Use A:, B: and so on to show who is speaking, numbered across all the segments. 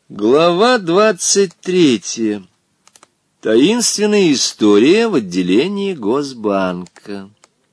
A: Глава 23. Таинственная история в отделении Госбанка.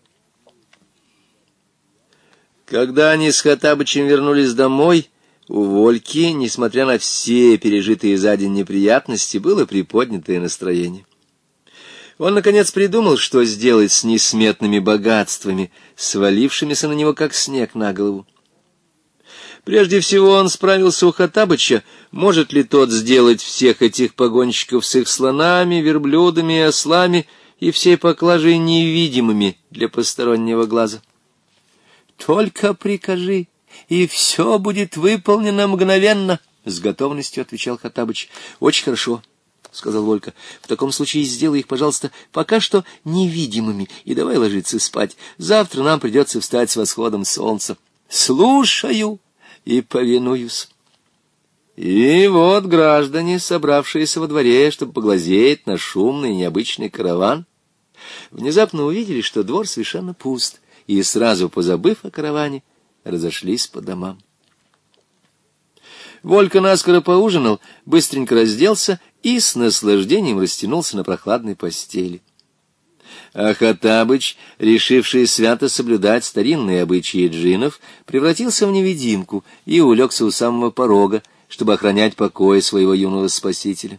A: Когда они с Хоттабычем вернулись домой, у Вольки, несмотря на все пережитые за день неприятности, было приподнятое настроение. Он, наконец, придумал, что сделать с несметными богатствами, свалившимися на него, как снег на голову. Прежде всего он справился у Хоттабыча, может ли тот сделать всех этих погонщиков с их слонами, верблюдами и ослами и всей поклажей невидимыми для постороннего глаза. «Только прикажи, и все будет выполнено мгновенно», — с готовностью отвечал Хоттабыч. «Очень хорошо», — сказал Волька. «В таком случае сделай их, пожалуйста, пока что невидимыми, и давай ложиться спать. Завтра нам придется встать с восходом солнца». «Слушаю и повинуюсь». И вот граждане, собравшиеся во дворе, чтобы поглазеть на шумный и необычный караван, внезапно увидели, что двор совершенно пуст, и, сразу позабыв о караване, разошлись по домам. Волька наскоро поужинал, быстренько разделся и с наслаждением растянулся на прохладной постели. А Хоттабыч, решивший свято соблюдать старинные обычаи джиннов, превратился в невидимку и улегся у самого порога, чтобы охранять покой своего юного спасителя.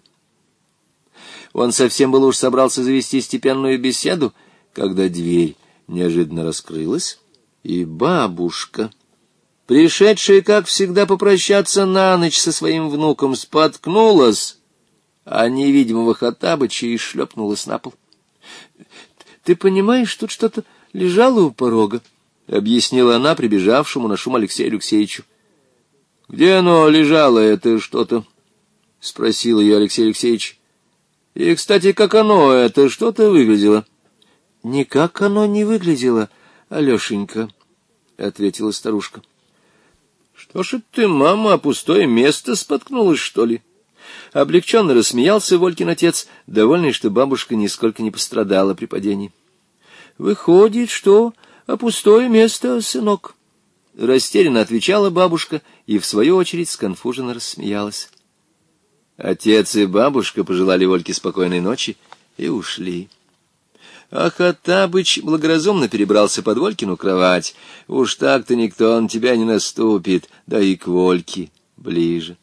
A: Он совсем было уж собрался завести степенную беседу, когда дверь неожиданно раскрылась, и бабушка, пришедшая, как всегда, попрощаться на ночь со своим внуком, споткнулась о невидимого Хоттабыча и шлепнулась на пол. «Ты понимаешь, тут что-то лежало у порога», — объяснила она прибежавшему на шум Алексею Алексеевичу. «Где оно лежало, это что-то?» — спросил ее Алексей Алексеевич. «И, кстати, как оно, это что-то выглядело?» «Никак оно не выглядело, Алешенька», — ответила старушка. «Что ж ты, мама, о пустое место споткнулась, что ли?» Облегченно рассмеялся Волькин отец, довольный, что бабушка нисколько не пострадала при падении. «Выходит, что о пустое место, сынок», — растерянно отвечала бабушка и, в свою очередь, сконфуженно рассмеялась. Отец и бабушка пожелали Вольке спокойной ночи и ушли. А Хоттабыч благоразумно перебрался под Волькину кровать. Уж так-то никто на тебя не наступит, да и к Вольке ближе.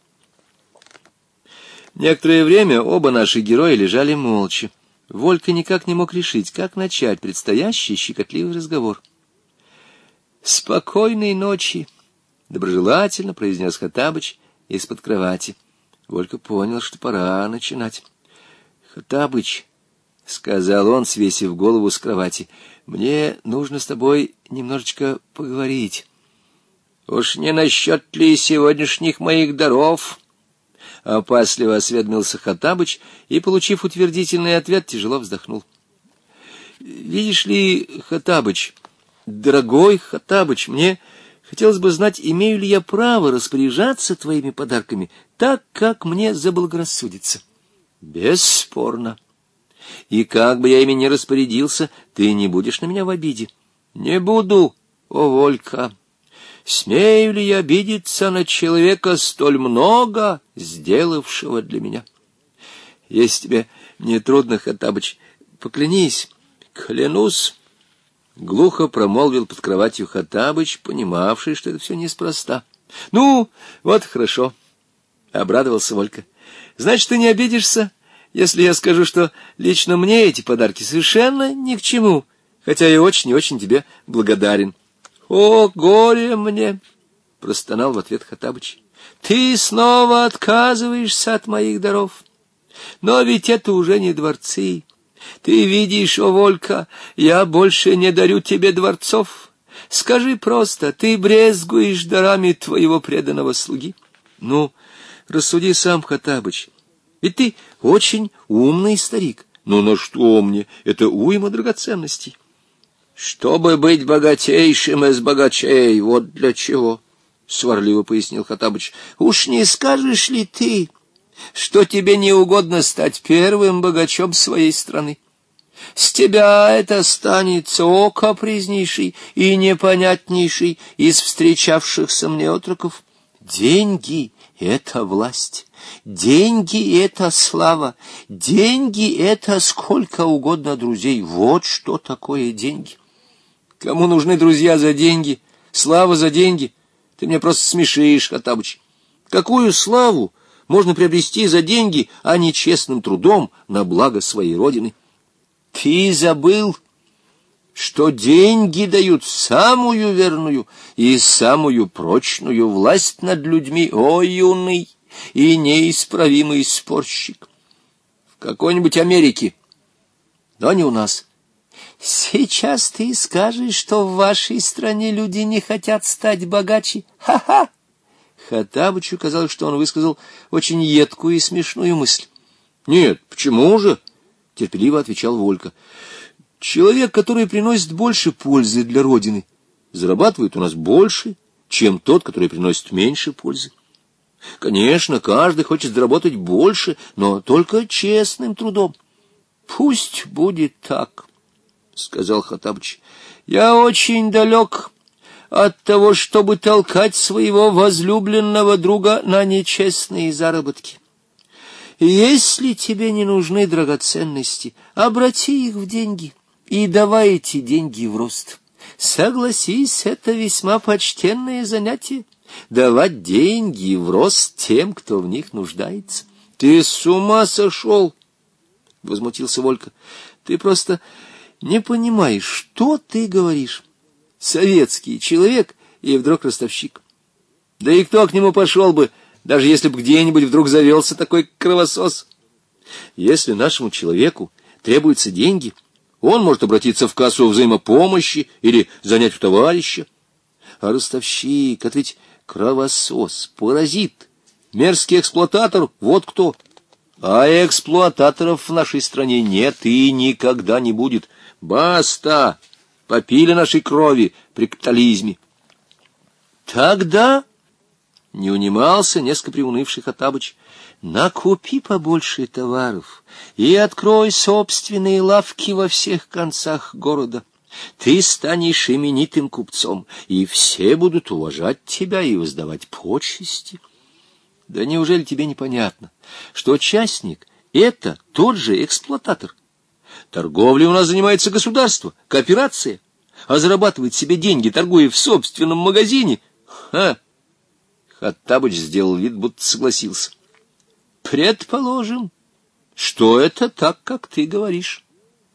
A: Некоторое время оба наши героя лежали молча. Волька никак не мог решить, как начать предстоящий щекотливый разговор. «Спокойной ночи!» — доброжелательно произнес Хоттабыч из-под кровати. Волька понял, что пора начинать. «Хоттабыч», — сказал он, свесив голову с кровати, — «мне нужно с тобой немножечко поговорить». «Уж не насчет ли сегодняшних моих даров?» — опасливо осведомился Хоттабыч и, получив утвердительный ответ, тяжело вздохнул. «Видишь ли, Хоттабыч, дорогой Хоттабыч, мне хотелось бы знать, имею ли я право распоряжаться твоими подарками так, как мне заблагорассудится». «Бесспорно. И как бы я ими ни распорядился, ты не будешь на меня в обиде». «Не буду, о Волька. Смею ли я обидеться на человека, столь много сделавшего для меня?» «Если тебе не трудно, Хоттабыч, поклянись». «Клянусь», — глухо промолвил под кроватью Хоттабыч, понимавший, что это все неспроста. «Ну, вот хорошо», — обрадовался Волька. «Значит, ты не обидишься, если я скажу, что лично мне эти подарки совершенно ни к чему, хотя я очень и очень тебе благодарен». «О, горе мне!» — простонал в ответ Хоттабыч. «Ты снова отказываешься от моих даров. Но ведь это уже не дворцы. Ты видишь, о, Волька, я больше не дарю тебе дворцов. Скажи просто, ты брезгуешь дарами твоего преданного слуги?» «Ну, рассуди сам, Хоттабыч. Ведь ты очень умный старик. Ну, на что мне? Это уйма драгоценностей». «Чтобы быть богатейшим из богачей, вот для чего», — сварливо пояснил Хоттабыч. «Уж не скажешь ли ты, что тебе не угодно стать первым богачом своей страны? С тебя это останется, о, капризнейший и непонятнейший из встречавшихся мне отроков. Деньги — это власть, деньги — это слава, деньги — это сколько угодно друзей. Вот что такое деньги. Кому нужны друзья за деньги, слава за деньги? Ты меня просто смешишь, Хоттабыч. Какую славу можно приобрести за деньги, а не честным трудом на благо своей родины? Ты забыл, что деньги дают самую верную и самую прочную власть над людьми, о юный и неисправимый спорщик. В какой-нибудь Америке, но не у нас. Сейчас ты скажешь, что в вашей стране люди не хотят стать богаче. Ха-ха! Хоттабычу казалось, что он высказал очень едкую и смешную мысль. — Нет, почему же? — терпеливо отвечал Волька. — Человек, который приносит больше пользы для Родины, зарабатывает у нас больше, чем тот, который приносит меньше пользы. Конечно, каждый хочет заработать больше, но только честным трудом. — Пусть будет так, — сказал Хоттабыч. — Я очень далек от того, чтобы толкать своего возлюбленного друга на нечестные заработки. Если тебе не нужны драгоценности, обрати их в деньги и давай эти деньги в рост. Согласись, это весьма почтенное занятие — давать деньги в рост тем, кто в них нуждается. — Ты с ума сошел? — возмутился Волька. — Ты просто не понимаешь, что ты говоришь. Советский человек и вдруг ростовщик. Да и кто к нему пошел бы, даже если бы где-нибудь вдруг завелся такой кровосос? Если нашему человеку требуются деньги, он может обратиться в кассу взаимопомощи или занять у товарища. А ростовщик — это ведь кровосос, паразит, мерзкий эксплуататор, вот кто. А эксплуататоров в нашей стране нет и никогда не будет. Баста! Попили нашей крови при капитализме. Тогда, не унимался несколько приунывший Хоттабыч, накупи побольше товаров и открой собственные лавки во всех концах города. Ты станешь именитым купцом, и все будут уважать тебя и воздавать почести. Да неужели тебе непонятно, что частник — это тот же эксплуататор? Торговлей у нас занимается государство, кооперация, а зарабатывает себе деньги, торгуя в собственном магазине. Ха! Хоттабыч сделал вид, будто согласился. Предположим, что это так, как ты говоришь.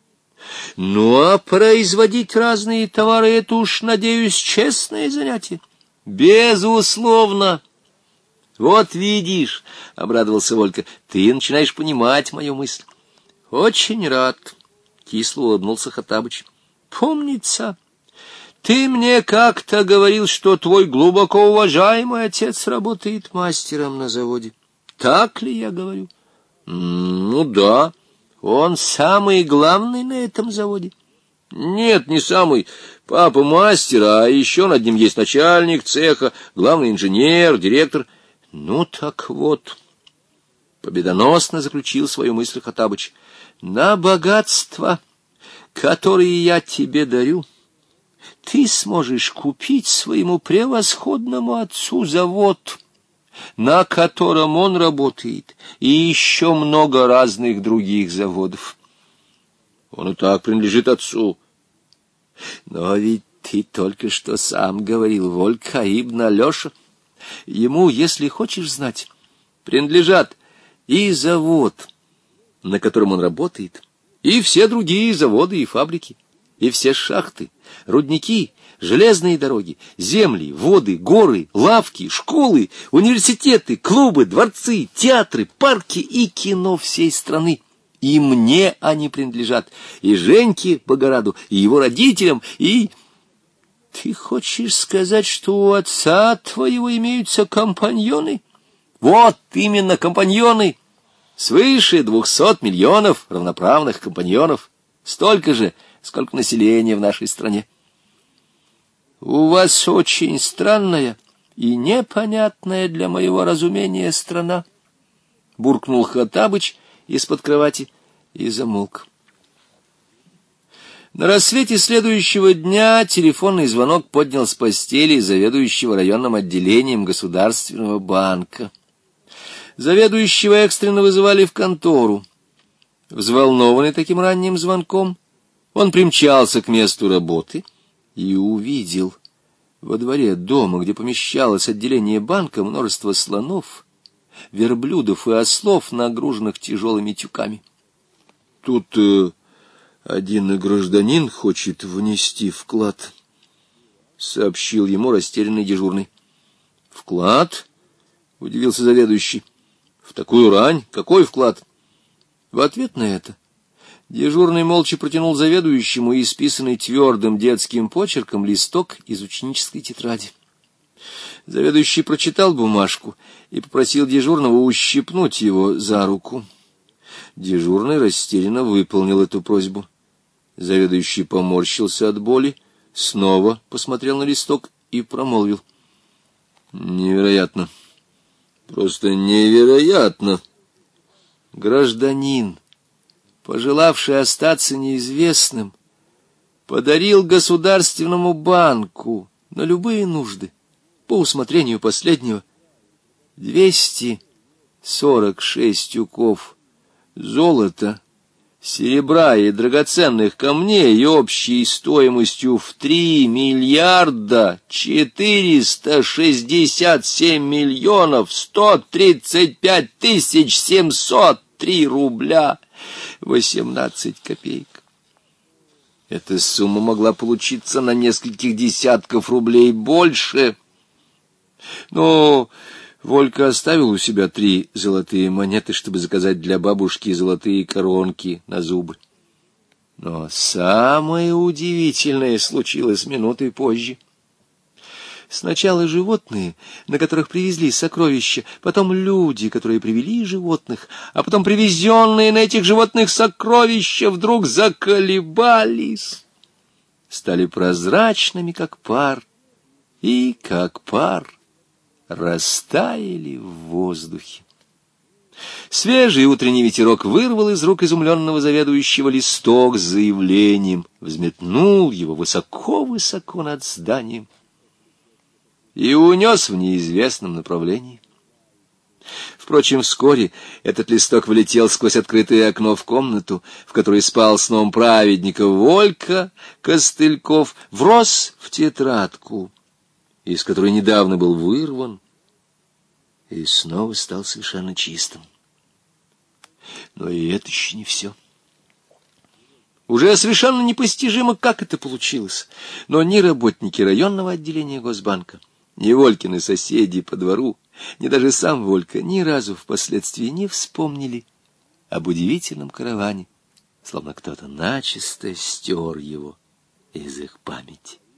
A: Ну, а производить разные товары — это уж, надеюсь, честное занятие. Безусловно. Вот видишь, — обрадовался Волька, — ты начинаешь понимать мою мысль. Очень рад, — кисло улыбнулся Хоттабыч. Помнится, ты мне как-то говорил, что твой глубоко уважаемый отец работает мастером на заводе. Так ли я говорю? Ну да, он самый главный на этом заводе. Нет, не самый. Папа мастер, а еще над ним есть начальник цеха, главный инженер, директор. Ну так вот, победоносно заключил свою мысль Хоттабыч. На богатство, которые я тебе дарю, ты сможешь купить своему превосходному отцу завод, на котором он работает, и еще много разных других заводов. Он и так принадлежит отцу. Но ведь ты только что сам говорил, Волька ибн Алеша, ему, если хочешь знать, принадлежат и завод, на котором он работает, и все другие заводы и фабрики, и все шахты, рудники, железные дороги, земли, воды, горы, лавки, школы, университеты, клубы, дворцы, театры, парки и кино всей страны. И мне они принадлежат, и Женьке Богораду, и его родителям, и... Ты хочешь сказать, что у отца твоего имеются компаньоны? Вот именно компаньоны! Свыше 200 миллионов равноправных компаньонов. Столько же, сколько населения в нашей стране. У вас очень странная и непонятная для моего разумения страна, буркнул Хоттабыч из-под кровати и замолк. На рассвете следующего дня телефонный звонок поднял с постели заведующего районным отделением Государственного банка. Заведующего экстренно вызывали в контору. Взволнованный таким ранним звонком, он примчался к месту работы и увидел во дворе дома, где помещалось отделение банка, множество слонов, верблюдов и ослов, нагруженных тяжелыми тюками. Тут один гражданин хочет внести вклад, — сообщил ему растерянный дежурный. — Вклад? — удивился заведующий. — В такую рань? Какой вклад? В ответ на это дежурный молча протянул заведующему исписанный твердым детским почерком листок из ученической тетради. Заведующий прочитал бумажку и попросил дежурного ущипнуть его за руку. Дежурный растерянно выполнил эту просьбу. Заведующий поморщился от боли, снова посмотрел на листок и промолвил: — Невероятно! Просто невероятно! Гражданин, пожелавший остаться неизвестным, подарил Государственному банку на любые нужды, по усмотрению последнего, 246 тюков золота, серебра и драгоценных камней общей стоимостью в 3 миллиарда 467 миллионов 135 тысяч 703 рубля 18 копеек. Эта сумма могла получиться на нескольких десятков рублей больше. Но Волька оставил у себя 3 золотые монеты, чтобы заказать для бабушки золотые коронки на зубы. Но самое удивительное случилось минутой позже. Сначала животные, на которых привезли сокровища, потом люди, которые привели животных, а потом привезенные на этих животных сокровища вдруг заколебались, стали прозрачными, как пар, и, как пар, растаяли в воздухе. Свежий утренний ветерок вырвал из рук изумленного заведующего листок с заявлением, взметнул его высоко-высоко над зданием и унес в неизвестном направлении. Впрочем, вскоре этот листок влетел сквозь открытое окно в комнату, в которой спал сном праведника Волька Костыльков, врос в тетрадку, из которой недавно был вырван, и снова стал совершенно чистым. Но и это еще не все. Уже совершенно непостижимо, как это получилось, но ни работники районного отделения Госбанка, ни Волькины соседи по двору, ни даже сам Волька ни разу впоследствии не вспомнили об удивительном караване, словно кто-то начисто стер его из их памяти.